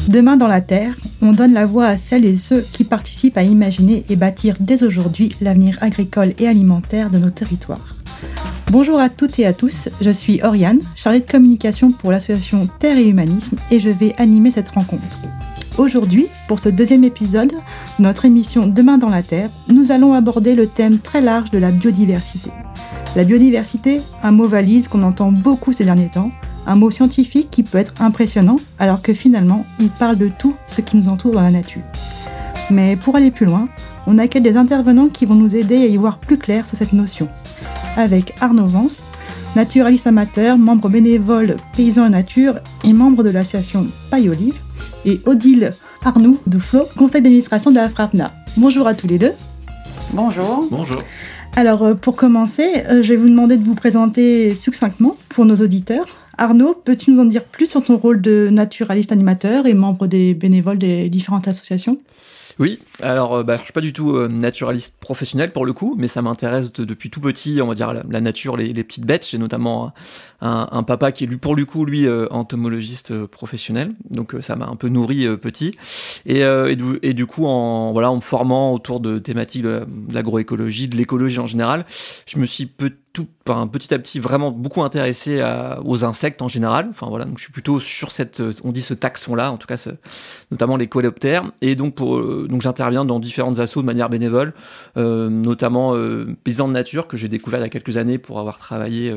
Demain dans la Terre, on donne la voix à celles et ceux qui participent à imaginer et bâtir dès aujourd'hui l'avenir agricole et alimentaire de nos territoires. Bonjour à toutes et à tous, je suis Oriane, chargée de communication pour l'association Terre et Humanisme et je vais animer cette rencontre. Aujourd'hui, pour ce deuxième épisode de notre émission Demain dans la Terre, nous allons aborder le thème très large de la biodiversité. La biodiversité, un mot valise qu'on entend beaucoup ces derniers temps, un mot scientifique qui peut être impressionnant alors que finalement, il parle de tout ce qui nous entoure dans la nature. Mais pour aller plus loin, on accueille des intervenants qui vont nous aider à y voir plus clair sur cette notion. Avec Arnaud Vance, naturaliste amateur, membre bénévole Paysans et Nature et membre de l'association Paille Olive, et Odile Arnoux Duflo, conseil d'administration de la FRAPNA. Bonjour à tous les deux. Bonjour. Bonjour. Alors pour commencer, je vais vous demander de vous présenter succinctement pour nos auditeurs. Arnaud, peux-tu nous en dire plus sur ton rôle de naturaliste animateur et membre des bénévoles des différentes associations ? Oui, alors je suis pas du tout naturaliste professionnel pour le coup, mais ça m'intéresse depuis tout petit, on va dire la nature, les petites bêtes. J'ai notamment un papa qui est pour le coup entomologiste professionnel, donc ça m'a un peu nourri petit. Et du coup en me formant autour de thématiques de l'agroécologie, de l'écologie en général, je me suis petit à petit vraiment beaucoup intéressé aux insectes en général. Enfin voilà, donc je suis plutôt sur ce taxon-là, en tout cas notamment les coléoptères. Et donc j'interviens dans différentes assos de manière bénévole, notamment Paysans de Nature que j'ai découvert il y a quelques années pour avoir travaillé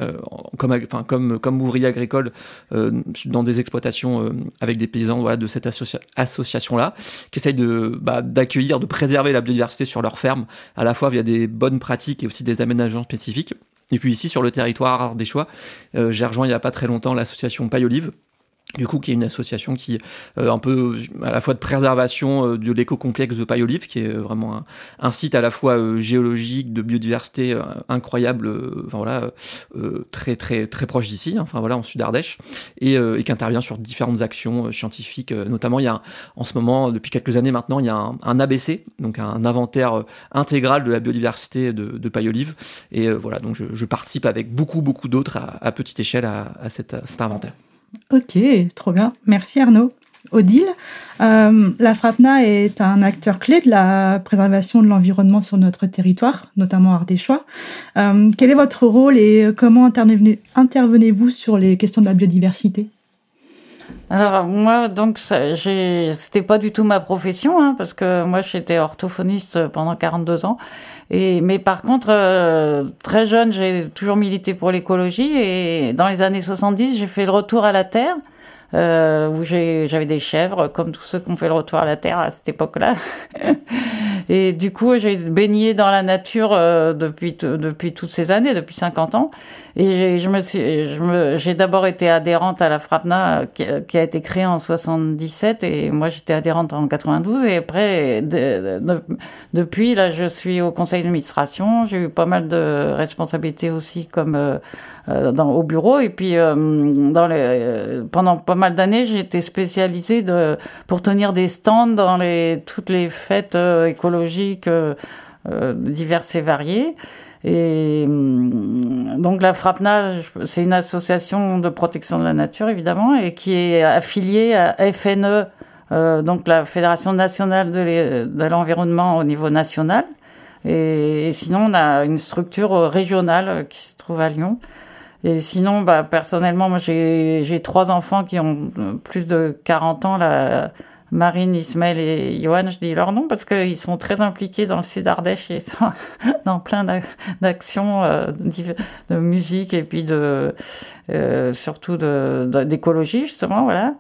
comme ouvrier agricole dans des exploitations avec des paysans de cette association-là, qui essaye d'accueillir, de préserver la biodiversité sur leur ferme, à la fois via des bonnes pratiques et aussi des aménagements spécifiques. Et puis ici, sur le territoire ardéchois, j'ai rejoint il n'y a pas très longtemps l'association Paille Olive, du coup, qui est une association qui un peu à la fois de préservation de l'éco-complexe de Paille Olive, qui est vraiment un site à la fois géologique, de biodiversité incroyable, très très très proche d'ici, en Sud Ardèche, et qui intervient sur différentes actions scientifiques. Notamment, il y a en ce moment, depuis quelques années maintenant, il y a un ABC, donc un inventaire intégral de la biodiversité de Paille Olive, et donc je participe avec beaucoup d'autres à petite échelle à cet inventaire. Ok, trop bien. Merci Arnaud. Odile, la FRAPNA est un acteur clé de la préservation de l'environnement sur notre territoire, notamment ardéchois. Quel est votre rôle et comment intervenez-vous sur les questions de la biodiversité ? Alors moi, donc c'était pas du tout ma profession, parce que moi j'étais orthophoniste pendant 42 ans. Mais par contre, très jeune, j'ai toujours milité pour l'écologie et dans les années 70, j'ai fait le retour à la terre, où j'avais des chèvres, comme tous ceux qui ont fait le retour à la terre à cette époque-là. Et du coup, j'ai baigné dans la nature depuis toutes ces années, depuis 50 ans. Et j'ai d'abord été adhérente à la FRAPNA qui a été créée en 77 et moi j'étais adhérente en 92 et après depuis là je suis au conseil d'administration, j'ai eu pas mal de responsabilités aussi comme au bureau et puis pendant pas mal d'années j'ai été spécialisée pour tenir des stands dans toutes les fêtes écologiques diverses et variées. Et donc la FRAPNA, c'est une association de protection de la nature évidemment et qui est affiliée à FNE, donc la Fédération nationale de l'environnement au niveau national. Et sinon on a une structure régionale qui se trouve à Lyon. Et sinon, personnellement, moi j'ai 3 enfants qui ont plus de 40 ans là. Marine, Ismaël et Johan, je dis leur nom parce qu'ils sont très impliqués dans le Sud Ardèche et dans plein d'actions de musique et puis surtout d'écologie justement, voilà.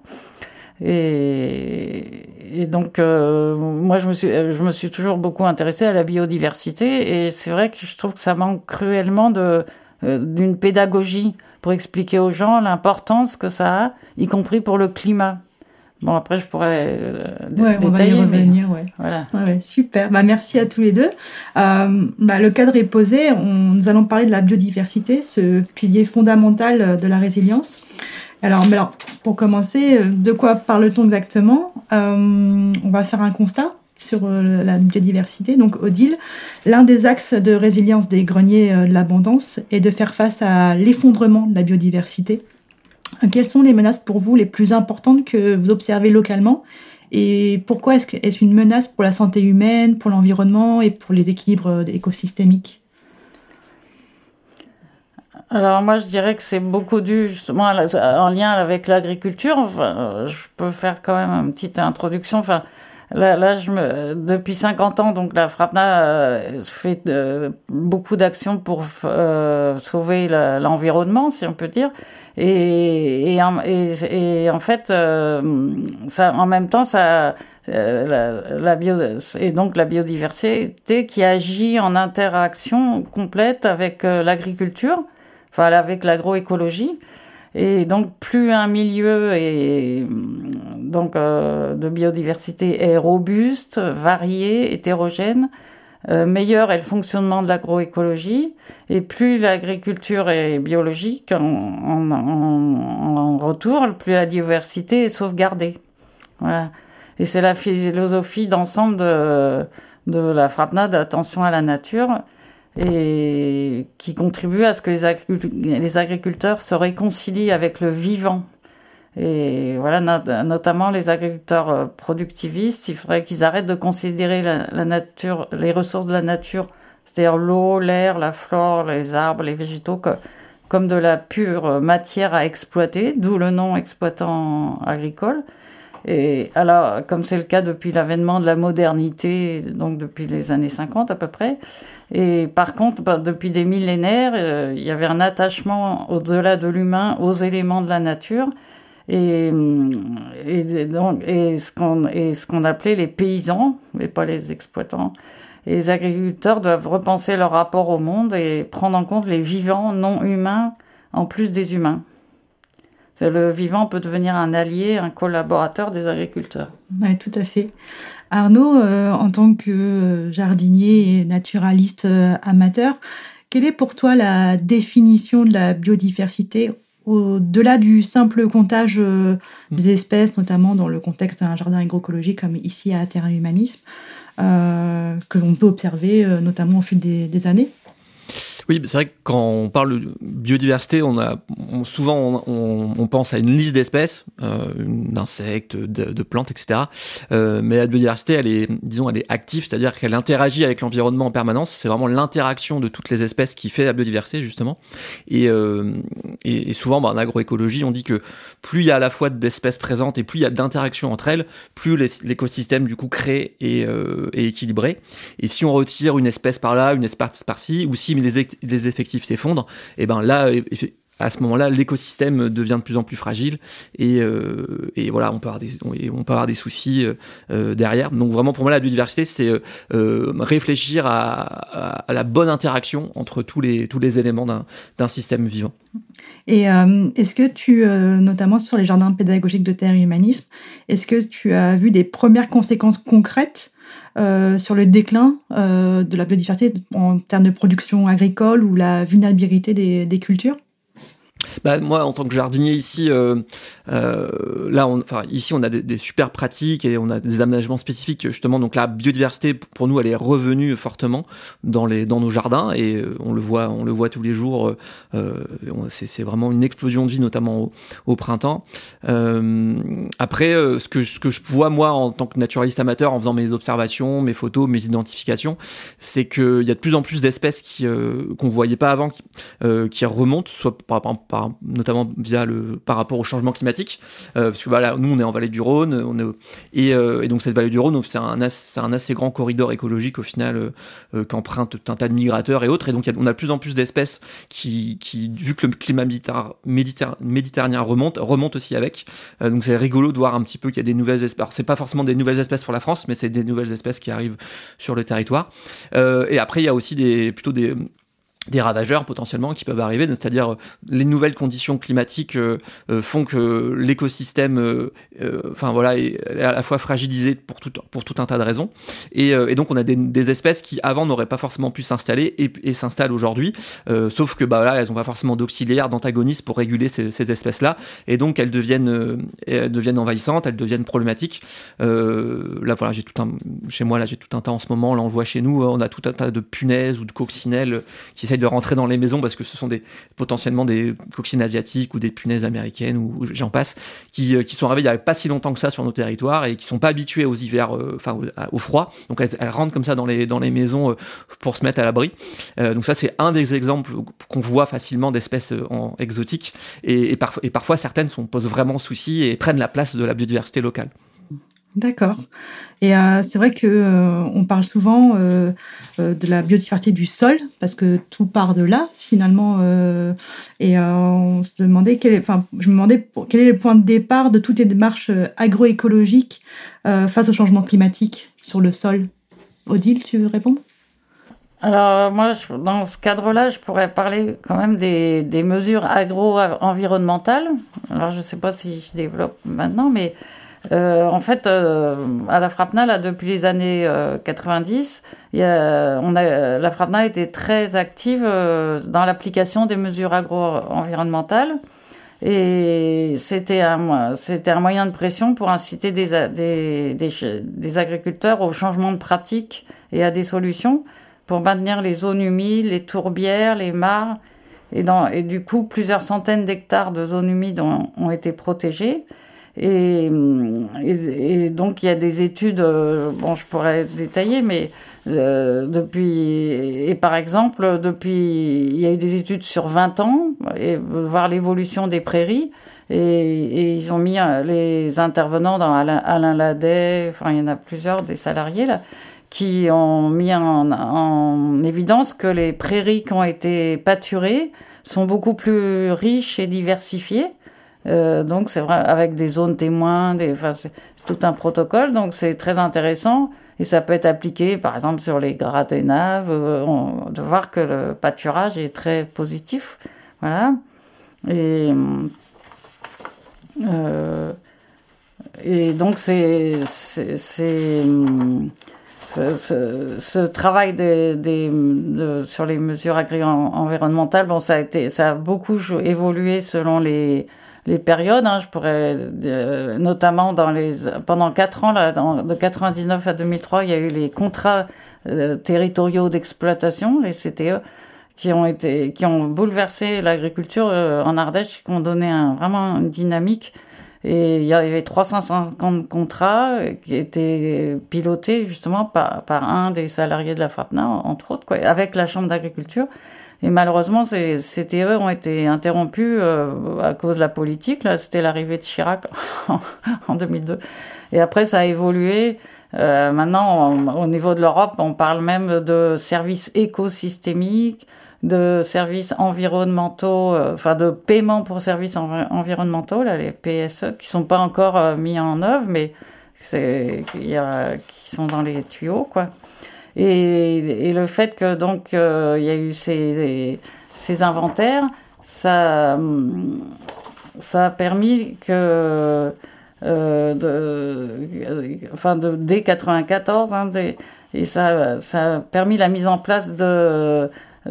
Et donc moi je me suis toujours beaucoup intéressée à la biodiversité et c'est vrai que je trouve que ça manque cruellement d'une pédagogie pour expliquer aux gens l'importance que ça a, y compris pour le climat. Bon, après, je pourrais détailler. On va y revenir, Voilà. Ouais, super. Merci à tous les deux. Le cadre est posé. Nous allons parler de la biodiversité, ce pilier fondamental de la résilience. Alors, pour commencer, de quoi parle-t-on exactement ? On va faire un constat sur la biodiversité. Donc, Odile, l'un des axes de résilience des greniers de l'abondance est de faire face à l'effondrement de la biodiversité. Quelles sont les menaces pour vous les plus importantes que vous observez localement? Et pourquoi est-ce une menace pour la santé humaine, pour l'environnement et pour les équilibres écosystémiques? Alors moi, je dirais que c'est beaucoup dû justement en lien avec l'agriculture. Enfin, je peux faire quand même une petite introduction. Enfin, là depuis 50 ans, donc la FRAPNA fait beaucoup d'actions pour sauver l'environnement, si on peut dire. Et en fait, ça, en même temps, ça, et donc la biodiversité qui agit en interaction complète avec l'agriculture, enfin avec l'agroécologie. Et donc, plus un milieu de biodiversité est robuste, varié, hétérogène, meilleur est le fonctionnement de l'agroécologie, et plus l'agriculture est biologique en retour, plus la diversité est sauvegardée. Voilà. Et c'est la philosophie d'ensemble de la FRAPNA d'attention à la nature, et qui contribue à ce que les agriculteurs se réconcilient avec le vivant. Et voilà, notamment les agriculteurs productivistes, il faudrait qu'ils arrêtent de considérer la nature, les ressources de la nature, c'est-à-dire l'eau, l'air, la flore, les arbres, les végétaux, comme de la pure matière à exploiter, d'où le nom exploitant agricole. Et alors, comme c'est le cas depuis l'avènement de la modernité, donc depuis les années 50 à peu près, et par contre, depuis des millénaires, il y avait un attachement au-delà de l'humain aux éléments de la nature, et ce qu'on appelait les paysans, mais pas les exploitants. Et les agriculteurs doivent repenser leur rapport au monde et prendre en compte les vivants non humains en plus des humains. Le vivant peut devenir un allié, un collaborateur des agriculteurs. Oui, tout à fait. Arnaud, en tant que jardinier et naturaliste amateur, quelle est pour toi la définition de la biodiversité au-delà du simple comptage des espèces, notamment dans le contexte d'un jardin agroécologique comme ici à Terra Humanisme, que l'on peut observer notamment au fil des années? Oui, c'est vrai que quand on parle de biodiversité, souvent on pense à une liste d'espèces, d'insectes, de plantes, etc. Mais la biodiversité, elle est active, c'est-à-dire qu'elle interagit avec l'environnement en permanence. C'est vraiment l'interaction de toutes les espèces qui fait la biodiversité, justement. Et souvent, en agroécologie, on dit que plus il y a à la fois d'espèces présentes et plus il y a d'interactions entre elles, plus l'écosystème du coup créé et équilibré. Et si on retire une espèce par là, une espèce par-ci, ou si les effectifs s'effondrent, et ben là, à ce moment-là, l'écosystème devient de plus en plus fragile et voilà, on peut avoir des soucis derrière. Donc vraiment, pour moi, la biodiversité, c'est réfléchir à la bonne interaction entre tous les éléments d'un système vivant. Et est-ce que tu, notamment sur les jardins pédagogiques de Terre Humanisme, est-ce que tu as vu des premières conséquences concrètes sur le déclin de la biodiversité en termes de production agricole ou la vulnérabilité des cultures? Moi, en tant que jardinier ici, ici on a des super pratiques et on a des aménagements spécifiques justement. Donc la biodiversité pour nous, elle est revenue fortement dans nos jardins et on le voit tous les jours. C'est vraiment une explosion de vie, notamment au printemps. Après, ce que je vois moi en tant que naturaliste amateur, en faisant mes observations, mes photos, mes identifications, c'est qu'il y a de plus en plus d'espèces qu'on voyait pas avant, qui remontent, soit notamment par rapport au changement climatique, parce que voilà, nous on est en vallée du Rhône, et donc cette vallée du Rhône, c'est un assez grand corridor écologique au final, qu'empruntent un tas de migrateurs et autres, et donc on a de plus en plus d'espèces qui vu que le climat méditerranéen remonte aussi avec, donc c'est rigolo de voir un petit peu qu'il y a des nouvelles espèces. Alors, c'est pas forcément des nouvelles espèces pour la France, mais c'est des nouvelles espèces qui arrivent sur le territoire, et après il y a aussi des ravageurs potentiellement qui peuvent arriver, c'est-à-dire les nouvelles conditions climatiques font que l'écosystème est à la fois fragilisé pour tout un tas de raisons, et donc on a des espèces qui avant n'auraient pas forcément pu s'installer et s'installent aujourd'hui, sauf que elles ont pas forcément d'auxiliaires, d'antagonistes pour réguler ces espèces-là, et donc elles deviennent envahissantes, elles deviennent problématiques. Chez moi j'ai tout un tas en ce moment, là on le voit chez nous, on a tout un tas de punaises ou de coccinelles qui essayent de rentrer dans les maisons parce que ce sont potentiellement des coccinelles asiatiques ou des punaises américaines ou j'en passe, qui sont arrivées il y a pas si longtemps que ça sur nos territoires et qui sont pas habituées aux hivers, au froid. Donc elles rentrent comme ça dans les maisons pour se mettre à l'abri. Donc ça, c'est un des exemples qu'on voit facilement d'espèces exotiques et parfois certaines posent vraiment souci et prennent la place de la biodiversité locale. D'accord. Et c'est vrai que on parle souvent de la biodiversité du sol parce que tout part de là finalement. On se demandait quel est le point de départ de toutes les démarches agroécologiques face au changement climatique sur le sol. Odile, tu veux répondre ? Alors moi, dans ce cadre-là, je pourrais parler quand même des mesures agro-environnementales. Alors je ne sais pas si je développe maintenant, mais en fait, à la FRAPNA, là, depuis les années 90, la FRAPNA a été très active dans l'application des mesures agro-environnementales. Et c'était un moyen de pression pour inciter des agriculteurs au changement de pratique et à des solutions pour maintenir les zones humides, les tourbières, les mares. Et du coup, plusieurs centaines d'hectares de zones humides ont été protégés. Et donc, il y a des études, je pourrais détailler, mais par exemple, il y a eu des études sur 20 ans, et voir l'évolution des prairies, et ils ont mis les intervenants dans Alain Ladet, il y en a plusieurs, des salariés, là, qui ont mis en évidence que les prairies qui ont été pâturées sont beaucoup plus riches et diversifiées. Donc c'est vrai, avec des zones témoins, c'est tout un protocole, donc c'est très intéressant et ça peut être appliqué par exemple sur les grattes des naves, de voir que le pâturage est très positif, voilà. Et donc ce travail sur les mesures agro-environnementales, ça a beaucoup évolué selon les périodes, je pourrais notamment pendant 4 ans, là, de 99 à 2003, il y a eu les contrats territoriaux d'exploitation, les CTE, qui ont bouleversé l'agriculture en Ardèche, qui ont donné vraiment une dynamique. Et il y avait 350 contrats qui étaient pilotés justement par un des salariés de la FRAPNA, entre autres, avec la Chambre d'agriculture. Et malheureusement, ces CTE ont été interrompus à cause de la politique. Là, c'était l'arrivée de Chirac en 2002. Et après, ça a évolué. Maintenant, au niveau de l'Europe, on parle même de services écosystémiques, de services environnementaux, de paiement pour services environnementaux, là, les PSE, qui sont pas encore mis en œuvre, mais qui sont dans les tuyaux, quoi. Et le fait que donc il y a eu ces inventaires, ça a permis que dès 94, et ça a permis la mise en place de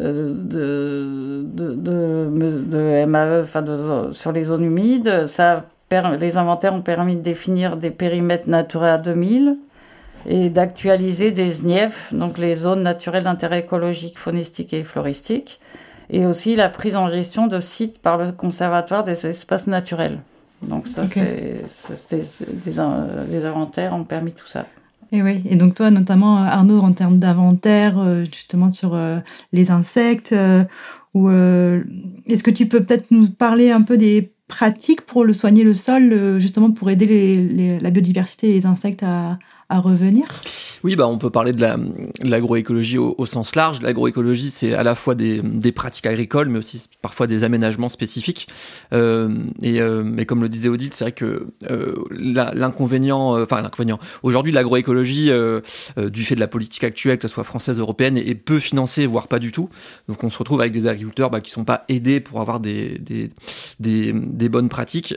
MAE, sur les zones humides. Les inventaires ont permis de définir des périmètres Natura 2000 et d'actualiser des SNIEF, donc les zones naturelles d'intérêt écologique, faunistique et floristique, et aussi la prise en gestion de sites par le Conservatoire des espaces naturels. Donc ça, les inventaires ont permis tout ça. Et oui, et donc toi notamment Arnaud, en termes d'inventaire, justement sur les insectes, est-ce que tu peux peut-être nous parler un peu des pratiques pour soigner le sol, justement pour aider la biodiversité et les insectes à revenir ? Oui, on peut parler de l'agroécologie au sens large. L'agroécologie, c'est à la fois des pratiques agricoles, mais aussi parfois des aménagements spécifiques. Mais comme le disait Odile, c'est vrai que l'inconvénient. Aujourd'hui, l'agroécologie, du fait de la politique actuelle, que ce soit française, européenne, est peu financée, voire pas du tout. Donc, on se retrouve avec des agriculteurs qui sont pas aidés pour avoir des bonnes pratiques.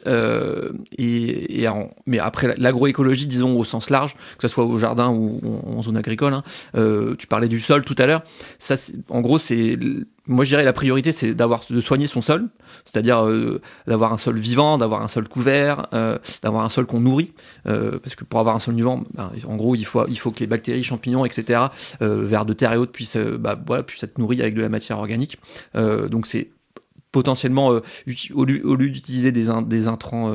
Mais après, l'agroécologie, disons au sens large, que ce soit au jardin ou en zone agricole, tu parlais du sol tout à l'heure. Ça, en gros, c'est moi, je dirais la priorité, c'est de soigner son sol, c'est-à-dire d'avoir un sol vivant, d'avoir un sol couvert, d'avoir un sol qu'on nourrit, parce que pour avoir un sol vivant, en gros, il faut que les bactéries, champignons, etc., vers de terre et autres puissent être nourris avec de la matière organique. Donc c'est potentiellement au lieu d'utiliser des intrants,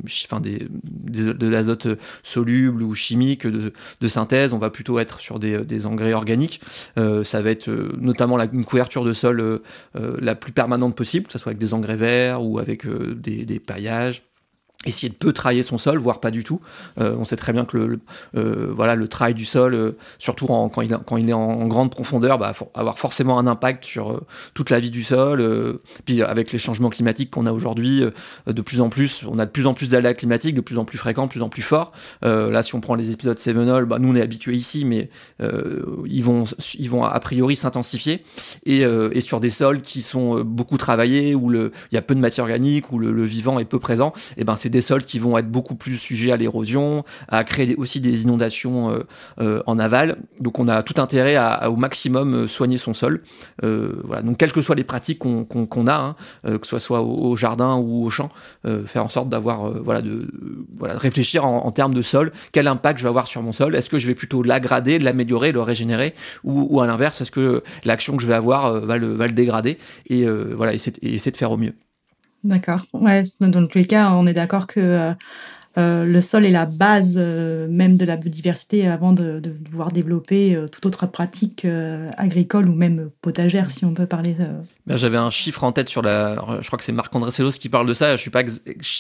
de l'azote soluble ou chimique de synthèse, on va plutôt être sur des engrais organiques. Ça va être notamment une couverture de sol la plus permanente possible, que ce soit avec des engrais verts ou avec des paillages. Essayer de peu travailler son sol, voire pas du tout. On sait très bien que le travail du sol, surtout quand il est en grande profondeur, avoir forcément un impact sur toute la vie du sol. Puis avec les changements climatiques qu'on a aujourd'hui, de plus en plus, on a de plus en plus d'aléas climatiques, de plus en plus fréquents, de plus en plus forts. Là, si on prend les épisodes Cévenol, nous on est habitués ici, mais ils vont a priori s'intensifier et sur des sols qui sont beaucoup travaillés, où il y a peu de matière organique, où le vivant est peu présent. Et c'est des sols qui vont être beaucoup plus sujets à l'érosion, à créer aussi des inondations en aval. Donc on a tout intérêt à au maximum soigner son sol. Voilà. Donc quelles que soient les pratiques qu'on a, que ce soit au jardin ou au champ, faire en sorte d'avoir de réfléchir en termes de sol. Quel impact je vais avoir sur mon sol? Est-ce que je vais plutôt l'aggrader, l'améliorer, le régénérer, ou à l'inverse, est-ce que l'action que je vais avoir va le dégrader, et essayer de faire au mieux. D'accord. Ouais, dans tous les cas, on est d'accord que le sol est la base même de la biodiversité avant de pouvoir développer toute autre pratique agricole ou même potagère, si on peut parler. J'avais un chiffre en tête je crois que c'est Marc-André Sellos qui parle de ça. Je suis pas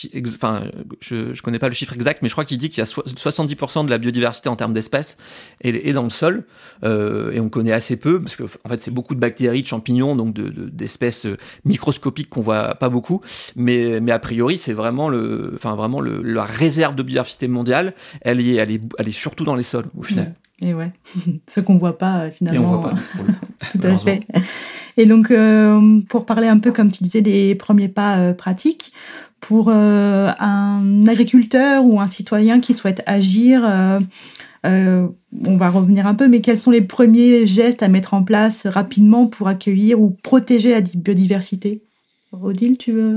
je connais pas le chiffre exact, mais je crois qu'il dit qu'il y a 70% de la biodiversité en termes d'espèces est dans le sol, et on connaît assez peu parce que en fait c'est beaucoup de bactéries, de champignons, donc d'espèces microscopiques qu'on voit pas beaucoup, mais a priori c'est vraiment la réserve de biodiversité mondiale, elle est surtout dans les sols au final. Et ouais, ce qu'on voit pas finalement. Et on voit pas. Tout à fait. Et donc, pour parler un peu, comme tu disais, des premiers pas pratiques, pour un agriculteur ou un citoyen qui souhaite agir, on va revenir un peu, mais quels sont les premiers gestes à mettre en place rapidement pour accueillir ou protéger la biodiversité? Odile, tu veux...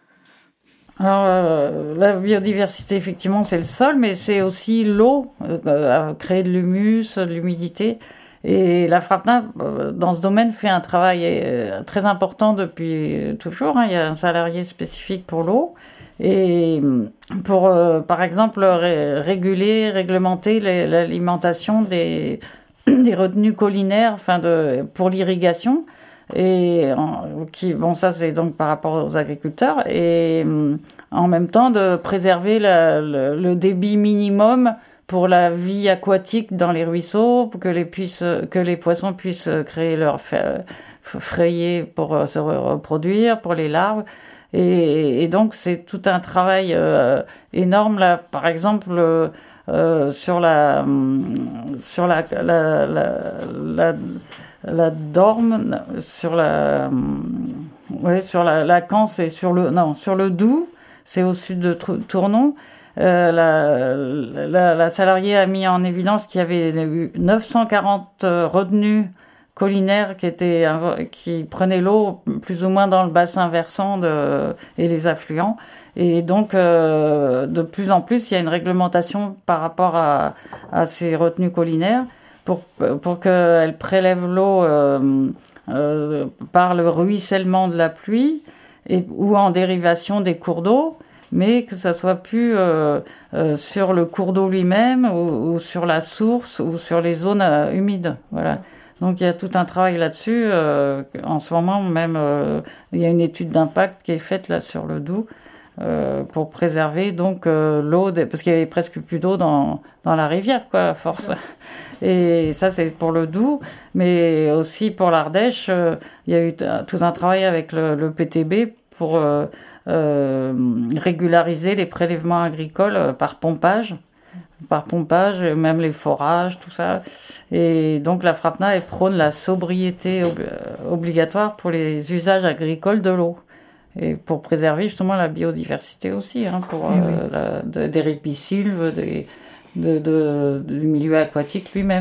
Alors, la biodiversité, effectivement, c'est le sol, mais c'est aussi l'eau, créer de l'humus, de l'humidité. Et la FRAPNA, dans ce domaine, fait un travail très important depuis toujours. Il y a un salarié spécifique pour l'eau. Et pour, par exemple, réglementer l'alimentation des retenues collinaires, pour l'irrigation. Et ça c'est donc par rapport aux agriculteurs, et en même temps de préserver le débit minimum pour la vie aquatique dans les ruisseaux, pour que les poissons puissent créer leur frayer pour se reproduire, pour les larves. Et donc c'est tout un travail énorme là, par exemple sur la Dorme, sur la Canse et sur le Doubs, c'est au sud de Tournon. La salariée a mis en évidence qu'il y avait eu 940 retenues collinaires qui prenaient l'eau plus ou moins dans le bassin versant et les affluents. Et donc, de plus en plus, il y a une réglementation par rapport à ces retenues collinaires, pour qu'elle prélève l'eau par le ruissellement de la pluie ou en dérivation des cours d'eau, mais que ça soit plus sur le cours d'eau lui-même ou sur la source ou sur les zones humides. Voilà. Donc il y a tout un travail là-dessus. En ce moment même, il y a une étude d'impact qui est faite là sur le Doubs, pour préserver donc l'eau, parce qu'il y avait presque plus d'eau dans la rivière, quoi, à force. Et ça, c'est pour le Doubs, mais aussi pour l'Ardèche, il y a eu tout un travail avec le PTB pour régulariser les prélèvements agricoles par pompage, même les forages, tout ça. Et donc la FRAPNA, elle prône la sobriété obligatoire pour les usages agricoles de l'eau. Et pour préserver justement la biodiversité aussi, pour des ripisylves, du milieu aquatique lui-même.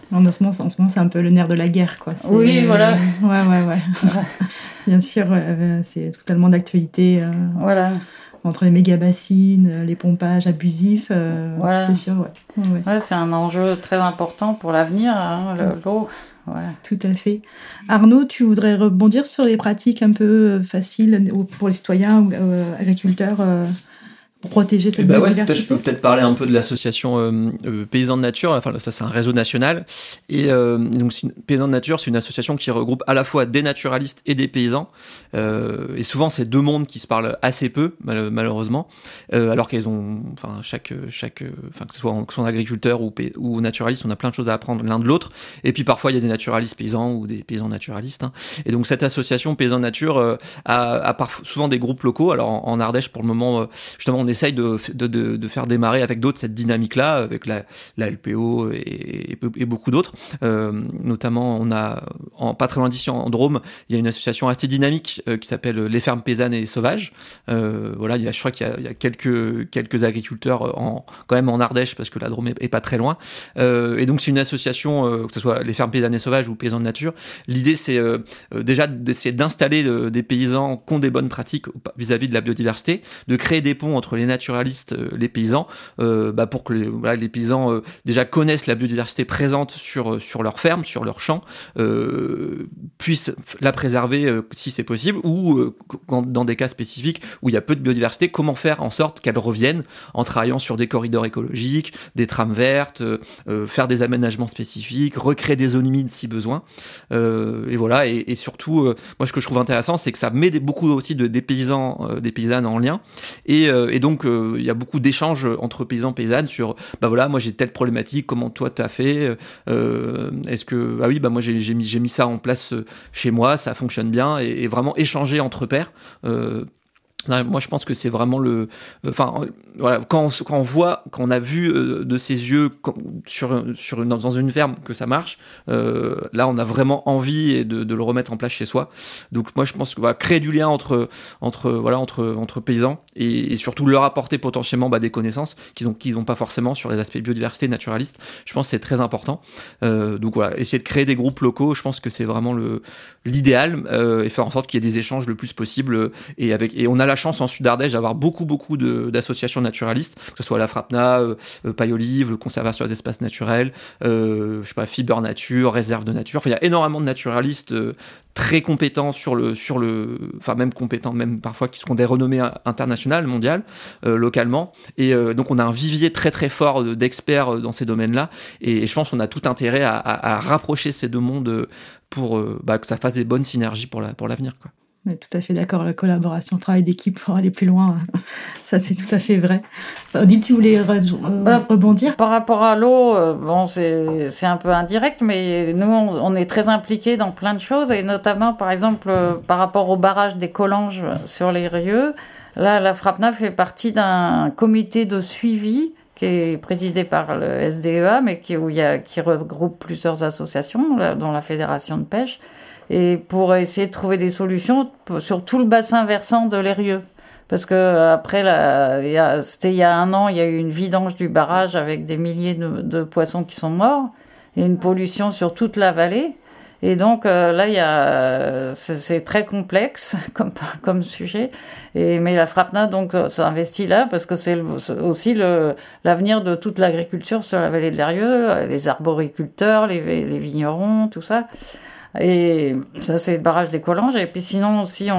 En ce moment, c'est un peu le nerf de la guerre, quoi. Oui, voilà. Ouais. Bien sûr, c'est totalement d'actualité. Voilà. Entre les méga-bassines, les pompages abusifs, voilà. c'est sûr, Ouais, c'est un enjeu très important pour l'avenir, l'eau. Voilà. Tout à fait. Arnaud, tu voudrais rebondir sur les pratiques un peu faciles pour les citoyens ou agriculteurs pour protéger cette biodiversité. Je peux peut-être parler un peu de l'association Paysans de Nature. Enfin, ça, c'est un réseau national. Et donc, Paysans de Nature, c'est une association qui regroupe à la fois des naturalistes et des paysans. Et souvent, c'est deux mondes qui se parlent assez peu, malheureusement. Alors qu'elles ont, enfin, que ce soit en agriculteur ou naturaliste, on a plein de choses à apprendre l'un de l'autre. Et puis, parfois, il y a des naturalistes paysans ou des paysans naturalistes. Hein. Et donc, cette association Paysans de Nature a souvent des groupes locaux. Alors, en Ardèche, pour le moment, justement, on essaye de faire démarrer avec d'autres cette dynamique-là, avec la LPO et beaucoup d'autres. Notamment, on a, pas très loin d'ici, en Drôme, il y a une association assez dynamique qui s'appelle Les Fermes Paysannes et Sauvages. Voilà, je crois qu'il y a quelques agriculteurs quand même en Ardèche, parce que la Drôme est pas très loin. Et donc, c'est une association, que ce soit Les Fermes Paysannes et Sauvages ou Paysans de Nature. L'idée, c'est déjà d'essayer d'installer des paysans qui ont des bonnes pratiques vis-à-vis de la biodiversité, de créer des ponts entre les naturalistes, les paysans, pour que les paysans déjà connaissent la biodiversité présente sur leur ferme, sur leur champ, puissent la préserver si c'est possible, ou dans des cas spécifiques où il y a peu de biodiversité, comment faire en sorte qu'elle revienne en travaillant sur des corridors écologiques, des trames vertes, faire des aménagements spécifiques, recréer des zones humides si besoin, et voilà, et surtout, moi ce que je trouve intéressant, c'est que ça met beaucoup aussi des paysans, des paysannes en lien, et donc il y a beaucoup d'échanges entre paysans paysannes sur moi j'ai telle problématique, comment toi t'as fait, est-ce que moi j'ai mis ça en place chez moi, ça fonctionne bien, et vraiment échanger entre pairs. Moi, je pense que c'est vraiment quand on a vu de ses yeux dans une ferme que ça marche, là, on a vraiment envie de le remettre en place chez soi. Donc, moi, je pense que créer du lien entre paysans et surtout leur apporter potentiellement des connaissances qu'ils n'ont pas forcément sur les aspects biodiversité naturalistes. Je pense que c'est très important. Donc voilà, essayer de créer des groupes locaux, je pense que c'est vraiment l'idéal, et faire en sorte qu'il y ait des échanges le plus possible, et on a la chance en Sud Ardèche d'avoir beaucoup d'associations naturalistes, que ce soit la Frapna, Paille-Olive, le Conservation des espaces naturels, Fiber Nature, Réserve de Nature. Enfin, il y a énormément de naturalistes très compétents même compétents, même parfois qui sont des renommées internationales, mondiales, localement. Et donc on a un vivier très très fort d'experts dans ces domaines-là. Et je pense qu'on a tout intérêt à rapprocher ces deux mondes pour que ça fasse des bonnes synergies pour l'avenir, quoi. On est tout à fait d'accord, la collaboration, le travail d'équipe pour aller plus loin, ça c'est tout à fait vrai. Odile, tu voulais rebondir ? Par rapport à l'eau, c'est un peu indirect, mais nous on est très impliqués dans plein de choses, et notamment par exemple par rapport au barrage des Collanges sur les Rieux. Là, la Frapna fait partie d'un comité de suivi qui est présidé par le SDEA, mais qui regroupe plusieurs associations, dont la Fédération de pêche, et pour essayer de trouver des solutions sur tout le bassin versant de l'Eyrieux. Parce que après, c'était il y a 1 an, il y a eu une vidange du barrage avec des milliers de poissons qui sont morts, et une pollution sur toute la vallée. Et donc là, c'est très complexe comme sujet. Mais la Frapna donc s'investit là parce que c'est aussi l'avenir de toute l'agriculture sur la vallée de l'Eyrieux, les arboriculteurs, les vignerons, tout ça. Et ça, c'est le barrage des Collanges. Et puis sinon aussi,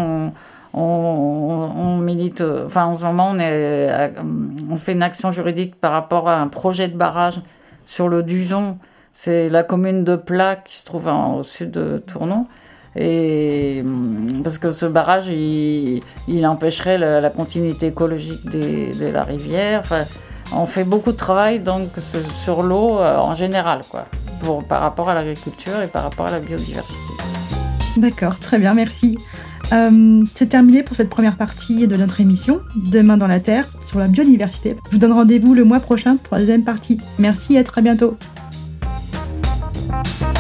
on milite. Enfin, en ce moment, on fait une action juridique par rapport à un projet de barrage sur le Duzon. C'est la commune de Pla qui se trouve au sud de Tournon. Et parce que ce barrage, il empêcherait la continuité écologique de la rivière. Enfin, on fait beaucoup de travail donc sur l'eau en général, quoi, par rapport à l'agriculture et par rapport à la biodiversité. D'accord, très bien, merci. C'est terminé pour cette première partie de notre émission, Demain dans la Terre, sur la biodiversité. Je vous donne rendez-vous le mois prochain pour la deuxième partie. Merci et à très bientôt.